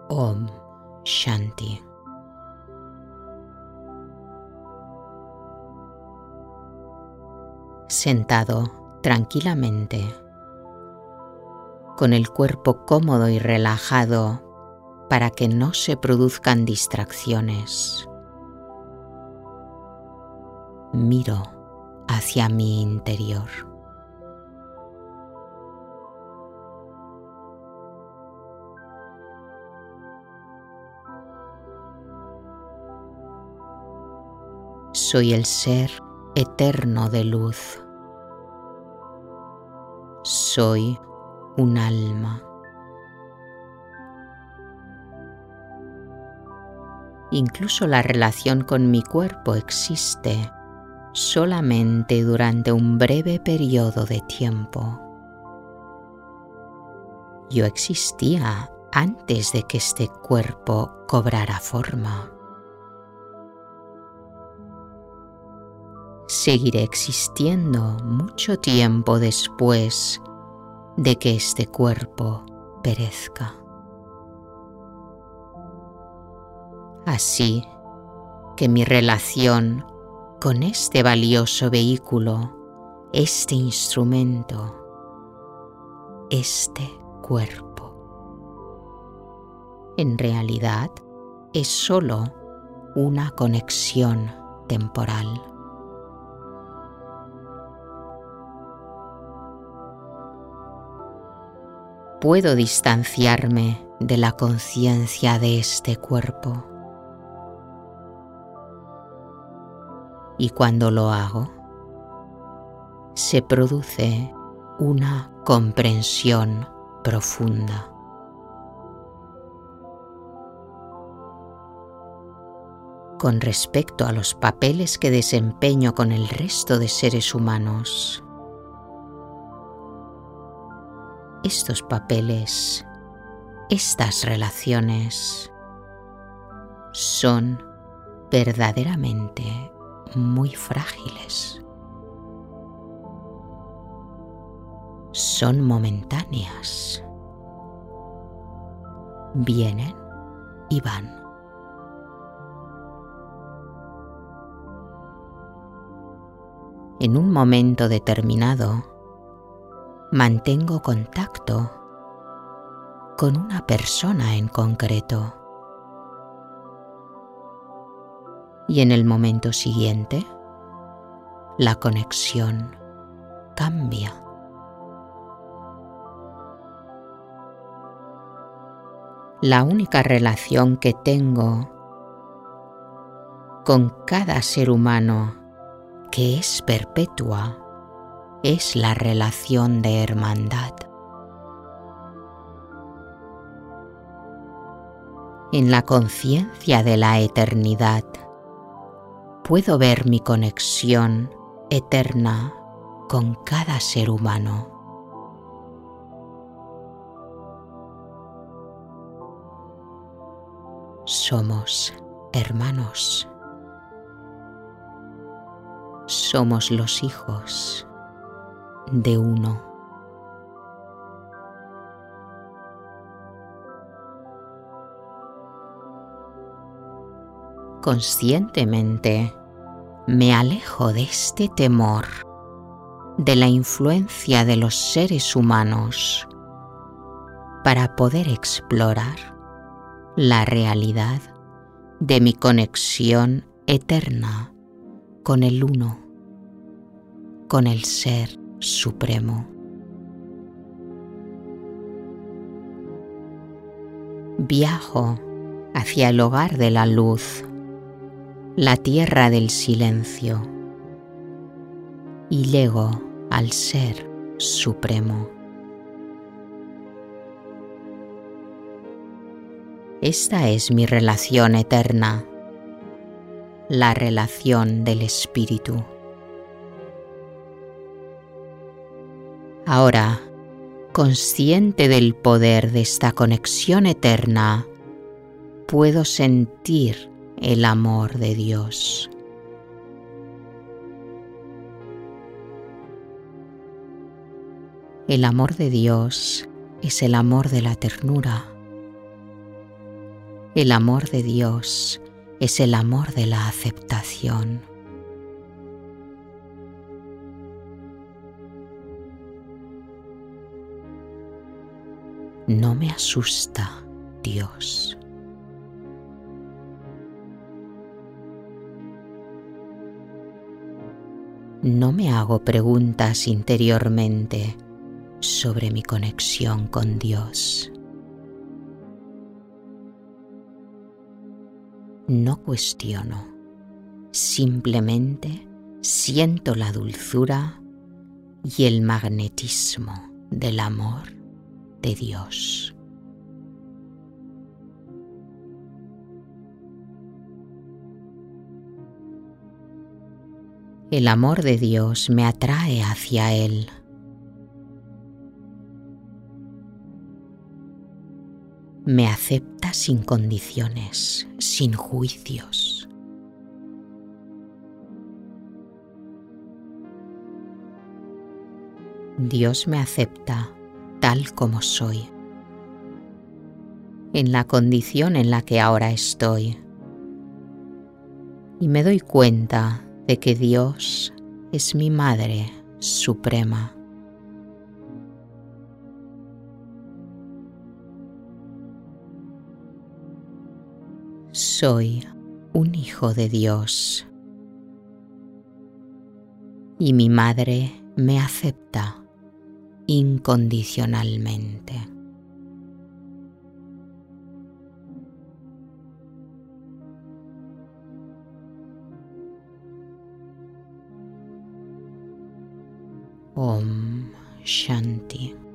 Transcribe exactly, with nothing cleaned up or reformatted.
Om Shanti. Sentado tranquilamente, con el cuerpo cómodo y relajado para que no se produzcan distracciones, miro hacia mi interior. Soy el ser eterno de luz. Soy un alma. Incluso la relación con mi cuerpo existe solamente durante un breve periodo de tiempo. Yo existía antes de que este cuerpo cobrara forma. Seguiré existiendo mucho tiempo después de que este cuerpo perezca. Así que mi relación con este valioso vehículo, este instrumento, este cuerpo, en realidad es solo una conexión temporal. Puedo distanciarme de la conciencia de este cuerpo. Y cuando lo hago, se produce una comprensión profunda. Con respecto a los papeles que desempeño con el resto de seres humanos, estos papeles, estas relaciones, son verdaderamente muy frágiles. Son momentáneas. Vienen y van. En un momento determinado, mantengo contacto con una persona en concreto. Y en el momento siguiente, la conexión cambia. La única relación que tengo con cada ser humano que es perpetua es la relación de hermandad. En la conciencia de la eternidad, puedo ver mi conexión eterna con cada ser humano. Somos hermanos. Somos los hijos de uno. Conscientemente me alejo de este temor, de la influencia de los seres humanos, para poder explorar la realidad de mi conexión eterna con el uno, con el Ser Supremo. Viajo hacia el hogar de la luz, la tierra del silencio, y llego al Ser Supremo. Esta es mi relación eterna, la relación del Espíritu. Ahora, consciente del poder de esta conexión eterna, puedo sentir el amor de Dios. El amor de Dios es el amor de la ternura, El amor de Dios es el amor de la aceptación. No me asusta Dios. No me hago preguntas interiormente sobre mi conexión con Dios. No cuestiono, simplemente siento la dulzura y el magnetismo del amor de Dios. El amor de Dios me atrae hacia Él. Me acepta sin condiciones, sin juicios. Dios me acepta tal como soy, en la condición en la que ahora estoy. Y me doy cuenta de que Dios es mi Madre Suprema. Soy un hijo de Dios y mi Madre me acepta incondicionalmente. Om Shanti.